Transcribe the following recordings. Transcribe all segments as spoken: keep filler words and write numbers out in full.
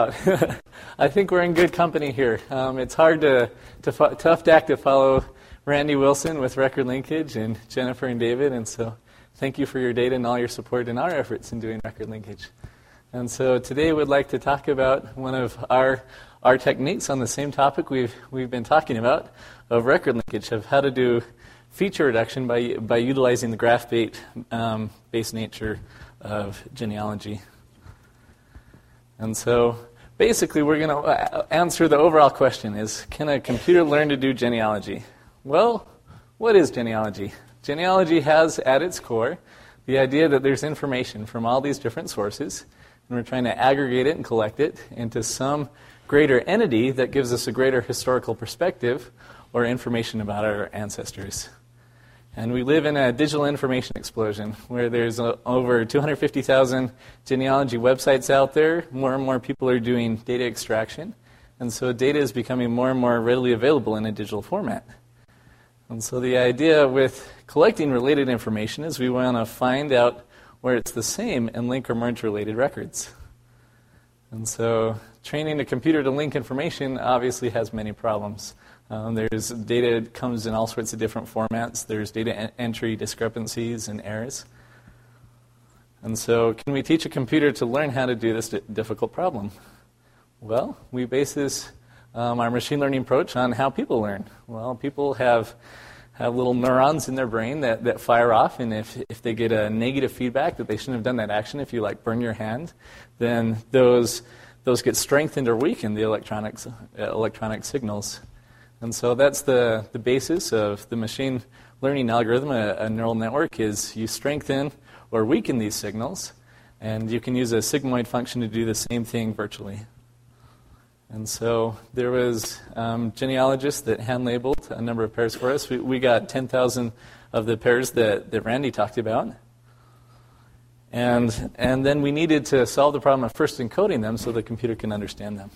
I think we're in good company here. Um, it's hard to, to fo- tough act to follow Randy Wilson with Record Linkage and Jennifer and David, and so thank you for your data and all your support in our efforts in doing Record Linkage. And so today we'd like to talk about one of our our techniques on the same topic we've we've been talking about of record linkage, of how to do feature reduction by by utilizing the graph-based um, based nature of genealogy. And so basically we're going to answer the overall question is, can a computer learn to do genealogy? Well, what is genealogy? Genealogy has at its core the idea that there's information from all these different sources, and we're trying to aggregate it and collect it into some greater entity that gives us a greater historical perspective or information about our ancestors. And we live in a digital information explosion where there's uh, over two hundred fifty thousand genealogy websites out there. More and more people are doing data extraction. And so data is becoming more and more readily available in a digital format. And so the idea with collecting related information is we want to find out where it's the same and link or merge related records. And so training a computer to link information obviously has many problems. Um, there's data comes in all sorts of different formats. There's data en- entry discrepancies and errors. And so can we teach a computer to learn how to do this d- difficult problem? Well, we base this, um, our machine learning approach on how people learn. Well, people have have little neurons in their brain that, that fire off, and if if they get a negative feedback that they shouldn't have done that action, if you like burn your hand, then those those get strengthened or weakened, the electronics, uh, electronic signals. And so that's the, the basis of the machine learning algorithm, a, a neural network, is you strengthen or weaken these signals, and you can use a sigmoid function to do the same thing virtually. And so there was um, genealogists that hand-labeled a number of pairs for us. We, we got ten thousand of the pairs that, that Randy talked about. And, and then we needed to solve the problem of first encoding them so the computer can understand them.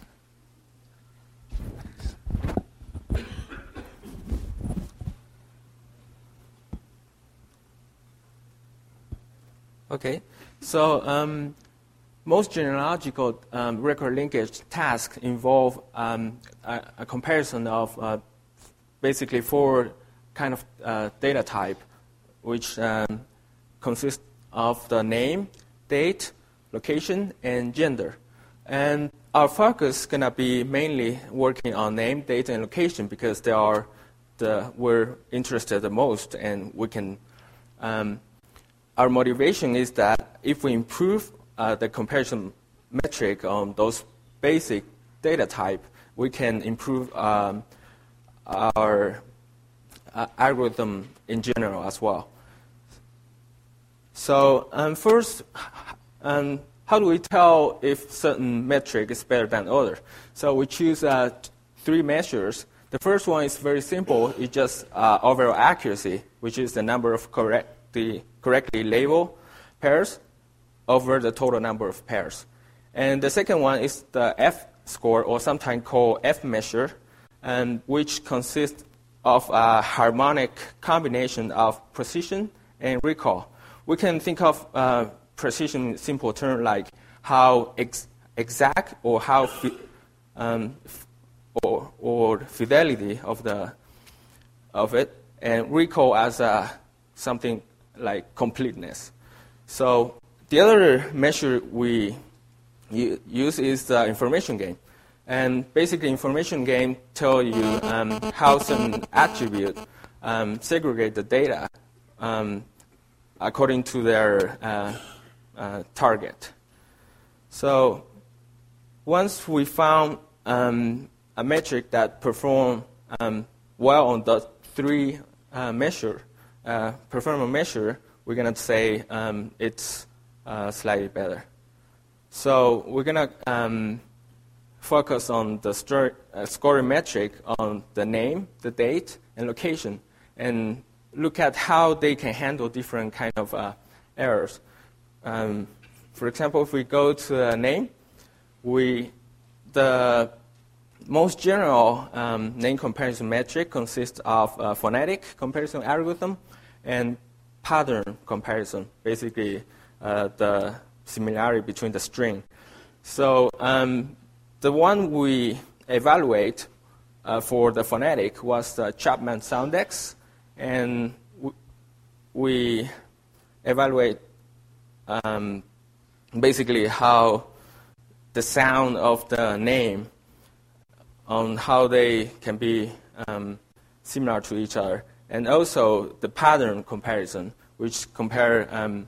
Okay, so um, most genealogical um, record linkage tasks involve um, a, a comparison of uh, basically four kind of uh, data type, which um, consists of the name, date, location, and gender. And our focus is going to be mainly working on name, date, and location because they are the we're interested the most, and we can. Um, our motivation is that if we improve uh, the comparison metric on those basic data type, we can improve um, our uh, algorithm in general as well. So um, first, um, how do we tell if certain metric is better than other? So we choose uh, t- three measures. The first one is very simple. It's just uh, overall accuracy, which is the number of correctly, correctly labeled pairs over the total number of pairs. And the second one is the F score, or sometimes called F measure, and which consists of a harmonic combination of precision and recall. We can think of uh, precision in simple terms like how ex- exact or how fi- um, f- or, or fidelity of the of it, and recall as uh, something like completeness. So the other measure we use is the information gain, and basically information gain tell you um, how certain attribute um, segregate the data Um, according to their uh, uh, target. So once we found um, a metric that performed um, well on the three uh, measure, uh, performance measure, we're going to say um, it's uh, slightly better. So we're going to um, focus on the stor- uh, scoring metric on the name, the date, and location, and look at how they can handle different kind of uh, errors. Um, for example, if we go to a name, we the most general um, name comparison metric consists of uh, phonetic comparison algorithm and pattern comparison, basically uh, the similarity between the string. So um, the one we evaluate uh, for the phonetic was the Chapman Soundex, and we, we evaluate um, basically how the sound of the name, on how they can be um, similar to each other, and also the pattern comparison, which compare um,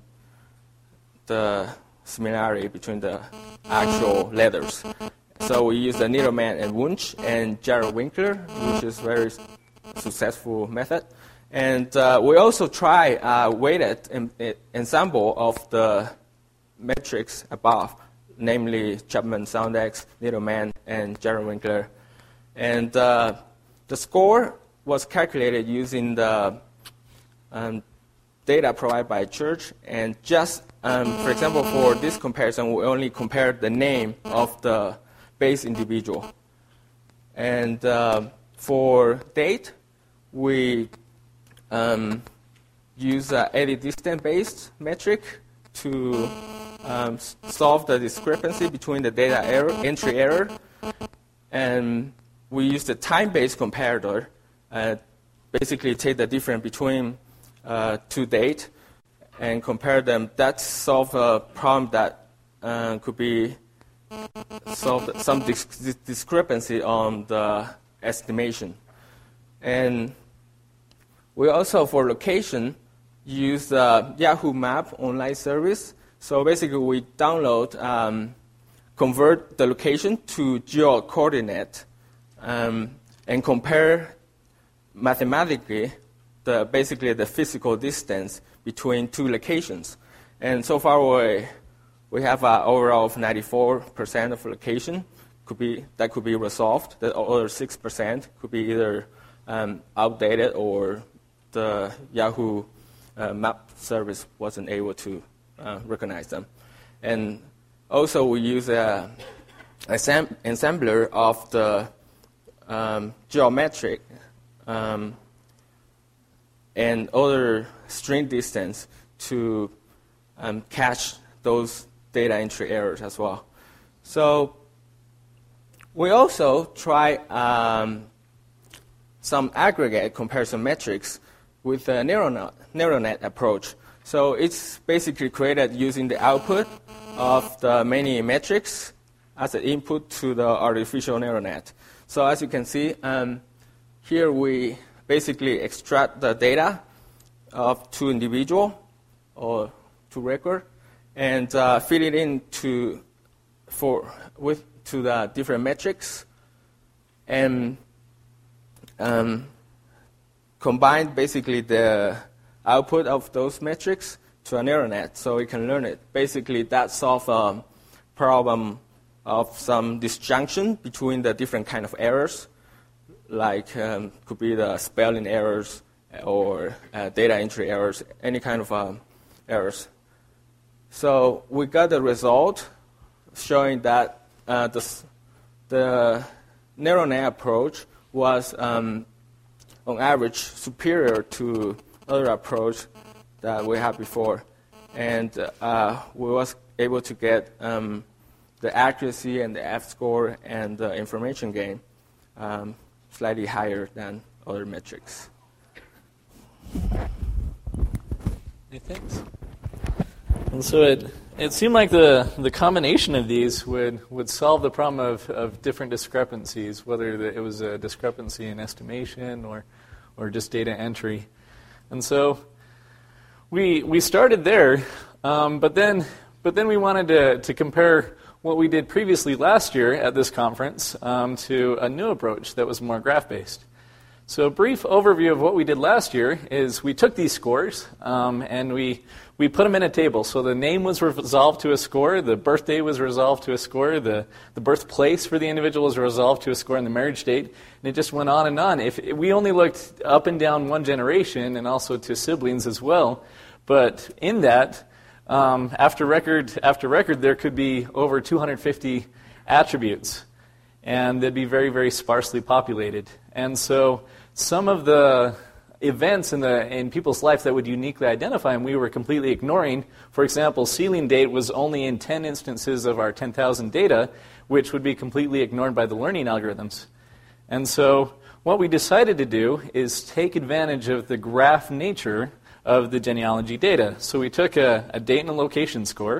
the similarity between the actual letters. So we use the Needleman and Wunsch and Gerald Winkler, which is a very successful method. And uh, we also try a weighted en- ensemble of the metrics above, namely Chapman Soundex, Needleman, and Gerald Winkler. And uh, the score was calculated using the um, data provided by Church, and just, um, for example, for this comparison, we only compared the name of the base individual. And uh, for date, we um, use an equidistant-based metric to um, solve the discrepancy between the data error, entry error, and we use the time-based comparator, uh, basically take the difference between uh, two date and compare them. That solves a problem that uh, could be solved some dis- discrepancy on the estimation. And we also, for location, use the Yahoo Map online service. So basically, we download, um, convert the location to geo coordinate, um, and compare mathematically the basically the physical distance between two locations. And so far, we we have an overall of ninety-four percent of location could be that could be resolved. The other six percent could be either um, outdated or the Yahoo uh, Map service wasn't able to uh, recognize them. And also, we use a assem- assembler of the um, geometric um, and other string distance to um, catch those data entry errors as well. So we also try um, some aggregate comparison metrics with the neural net, neural net approach. So it's basically created using the output of the many metrics as an input to the artificial neural net. So as you can see, um, here we basically extract the data of two individual or two record and uh, feed it into for with to the different metrics and um, combine basically the output of those metrics to a neural net so we can learn it. Basically, that solves a problem of some disjunction between the different kind of errors, like um, could be the spelling errors or uh, data entry errors, any kind of um, errors. So we got the result showing that uh, the, the neural net approach was, um, on average, superior to other approach that we had before. And uh, we was able to get um, the accuracy and the F-score and the information gain um, slightly higher than other metrics. Hey, thanks. And so it it seemed like the, the combination of these would, would solve the problem of, of different discrepancies, whether the, it was a discrepancy in estimation or or just data entry. And so we we started there, um, but then but then we wanted to, to compare what we did previously last year at this conference um, to a new approach that was more graph-based. So a brief overview of what we did last year is we took these scores um, and we we put them in a table. So the name was resolved to a score, the birthday was resolved to a score, the, the birthplace for the individual was resolved to a score, and the marriage date, and it just went on and on. If we only looked up and down one generation and also to siblings as well, but in that, um, after record after record, there could be over two hundred fifty attributes, and they'd be very, very sparsely populated. And so some of the events in the in people's life that would uniquely identify them, we were completely ignoring. For example, sealing date was only in ten instances of our ten thousand data, which would be completely ignored by the learning algorithms. And so what we decided to do is take advantage of the graph nature of the genealogy data. So we took a, a date and a location score,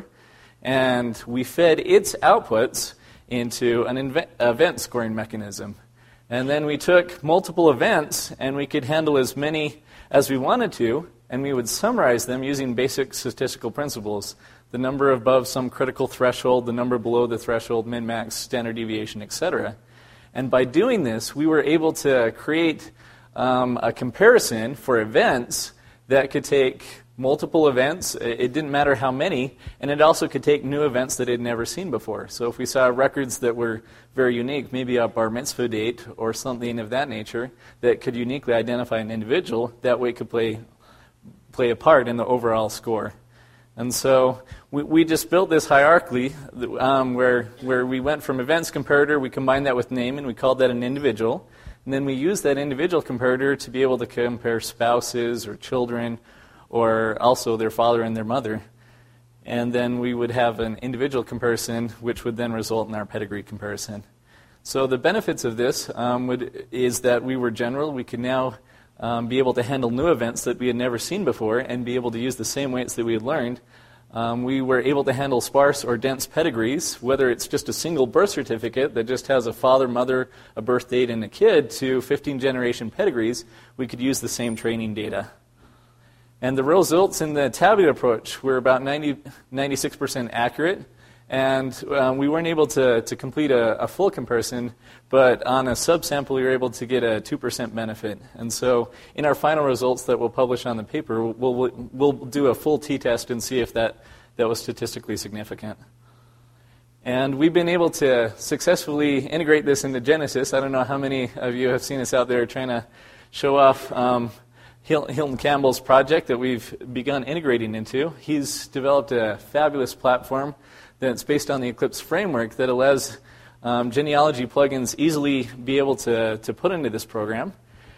and we fed its outputs into an inve- event scoring mechanism. And then we took multiple events, and we could handle as many as we wanted to, and we would summarize them using basic statistical principles. The number above some critical threshold, the number below the threshold, min-max, standard deviation, et cetera. And by doing this, we were able to create um, a comparison for events that could take multiple events. It didn't matter how many, and it also could take new events that it had never seen before. So if we saw records that were very unique, maybe a bar mitzvah date or something of that nature that could uniquely identify an individual, that way it could play play a part in the overall score. And so we, we just built this hierarchy um, where, where we went from events comparator, we combined that with name, and we called that an individual. And then we used that individual comparator to be able to compare spouses or children, or also their father and their mother. And then we would have an individual comparison, which would then result in our pedigree comparison. So the benefits of this um, would, is that we were general. We could now um, be able to handle new events that we had never seen before and be able to use the same weights that we had learned. Um, we were able to handle sparse or dense pedigrees, whether it's just a single birth certificate that just has a father, mother, a birth date, and a kid, to fifteen-generation pedigrees. We could use the same training data. And the results in the tabular approach were about ninety, ninety-six percent accurate, and um, we weren't able to, to complete a, a full comparison, but on a subsample we were able to get a two percent benefit. And so in our final results that we'll publish on the paper, we'll, we'll, we'll do a full t-test and see if that, that was statistically significant. And we've been able to successfully integrate this into Genesis. I don't know how many of you have seen us out there trying to show off um, Hilton Campbell's project that we've begun integrating into. He's developed a fabulous platform that's based on the Eclipse framework that allows um, genealogy plugins easily be able to, to put into this program.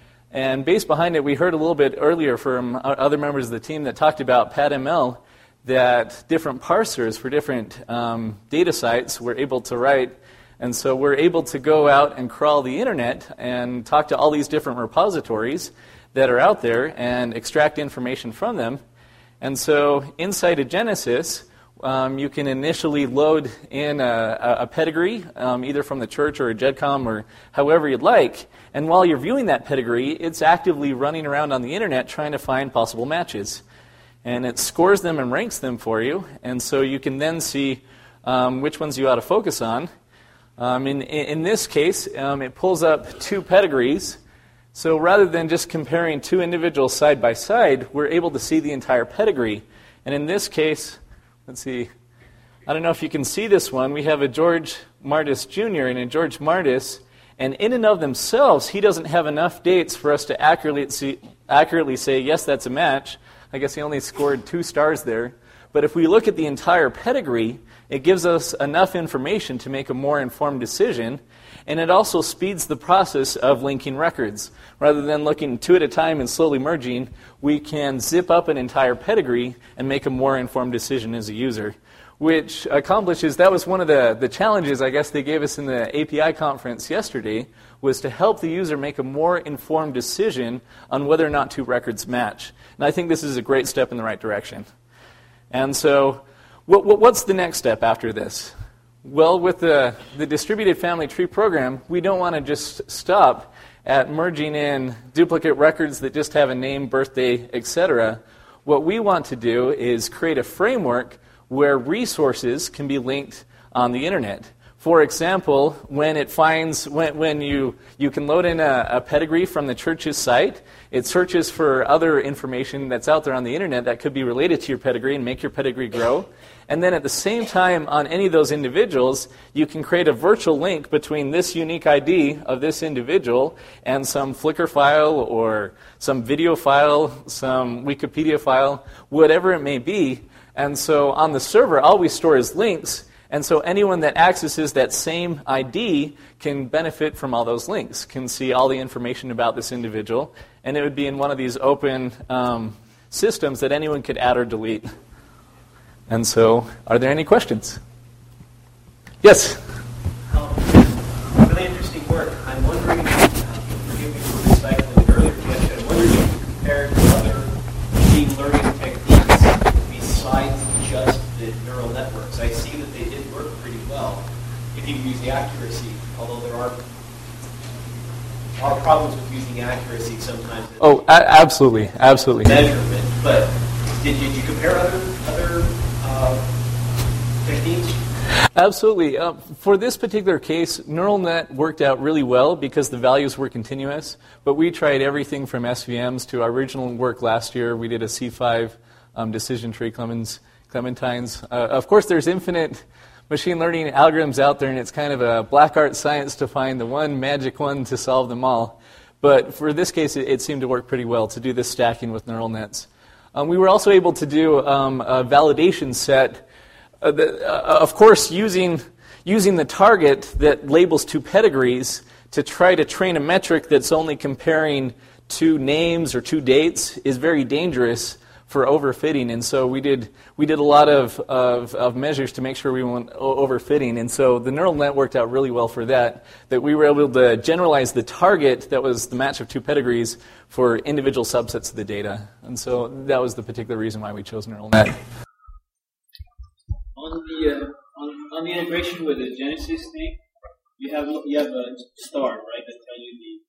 And based behind it, we heard a little bit earlier from other members of the team that talked about PadML, that different parsers for different um, data sites were able to write. And so we're able to go out and crawl the internet and talk to all these different repositories that are out there and extract information from them. And so inside of Genesis, um, you can initially load in a, a pedigree, um, either from the church or a GEDCOM or however you'd like. And while you're viewing that pedigree, it's actively running around on the internet trying to find possible matches. And it scores them and ranks them for you. And so you can then see um, which ones you ought to focus on. Um, in, in this case, um, it pulls up two pedigrees. So rather than just comparing two individuals side by side, we're able to see the entire pedigree. And in this case, let's see, I don't know if you can see this one. We have a George Martis Junior and a George Martis, and in and of themselves, he doesn't have enough dates for us to accurately see, accurately say, yes, that's a match. I guess he only scored two stars there. But if we look at the entire pedigree, it gives us enough information to make a more informed decision, and it also speeds the process of linking records. Rather than looking two at a time and slowly merging, we can zip up an entire pedigree and make a more informed decision as a user, which accomplishes, that was one of the, the challenges I guess they gave us in the A P I conference yesterday, was to help the user make a more informed decision on whether or not two records match. And I think this is a great step in the right direction. And so, what, what, what's the next step after this? Well, with the, the distributed family tree program, we don't want to just stop at merging in duplicate records that just have a name, birthday, et cetera. What we want to do is create a framework where resources can be linked on the internet. For example, when it finds, when, when you, you can load in a, a pedigree from the church's site, it searches for other information that's out there on the internet that could be related to your pedigree and make your pedigree grow. And then at the same time, on any of those individuals, you can create a virtual link between this unique I D of this individual and some Flickr file or some video file, some Wikipedia file, whatever it may be. And so on the server, all we store is links. And so anyone that accesses that same I D can benefit from all those links, can see all the information about this individual, and it would be in one of these open um, systems that anyone could add or delete. And so, are there any questions? Yes? Um, really interesting work. I'm wondering, forgive me for recycling an earlier question, I'm wondering if you compared to other machine learning techniques besides just the neural networks. I see that they did work pretty well if you use the accuracy, although there are, are problems with using accuracy sometimes. Oh, a- absolutely, absolutely. Measurement, but did, did you compare other, other uh, techniques? Absolutely. Uh, for this particular case, neural net worked out really well because the values were continuous, but we tried everything from S V Ms to our original work last year. We did a C five um, decision tree clemens, clementines. Uh, of course, there's infinite machine learning algorithms out there, and it's kind of a black art science to find the one magic one to solve them all. But for this case, it, it seemed to work pretty well to do this stacking with neural nets. Um, we were also able to do um, a validation set. Uh, the, uh, of course, using using the target that labels two pedigrees to try to train a metric that's only comparing two names or two dates is very dangerous for overfitting. And so we did we did a lot of, of, of measures to make sure we weren't overfitting. And so the neural net worked out really well for that, that we were able to generalize the target that was the match of two pedigrees for individual subsets of the data. And so that was the particular reason why we chose neural net. On the uh, on, on the integration with the Genesis thing, you have you have a star, right, that tell you the,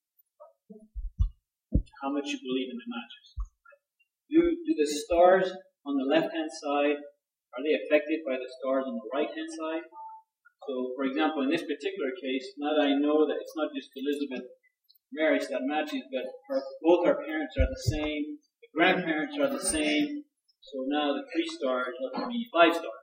the how much you believe in the matches. Do do the stars on the left hand side, are they affected by the stars on the right hand side? So, for example, in this particular case, now that I know that it's not just Elizabeth Maris that matches, but her, both our parents are the same, the grandparents are the same. So now the three stars look to be five stars.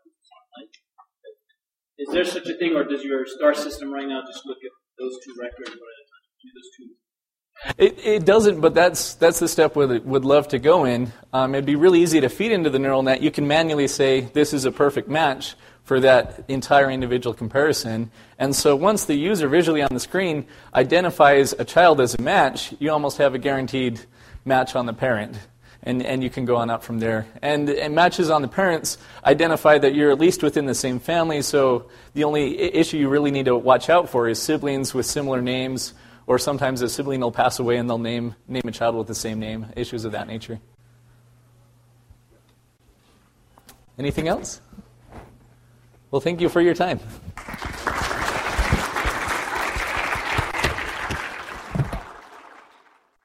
Is there such a thing, or does your star system right now just look at those two records, or do those two? It, it doesn't, but that's that's the step we would love to go in. Um, it'd be really easy to feed into the neural net. You can manually say, this is a perfect match for that entire individual comparison. And so once the user visually on the screen identifies a child as a match, you almost have a guaranteed match on the parent. And, and you can go on up from there. And, and matches on the parents identify that you're at least within the same family, so the only I- issue you really need to watch out for is siblings with similar names, or sometimes a sibling will pass away and they'll name, name a child with the same name, issues of that nature. Anything else? Well, thank you for your time.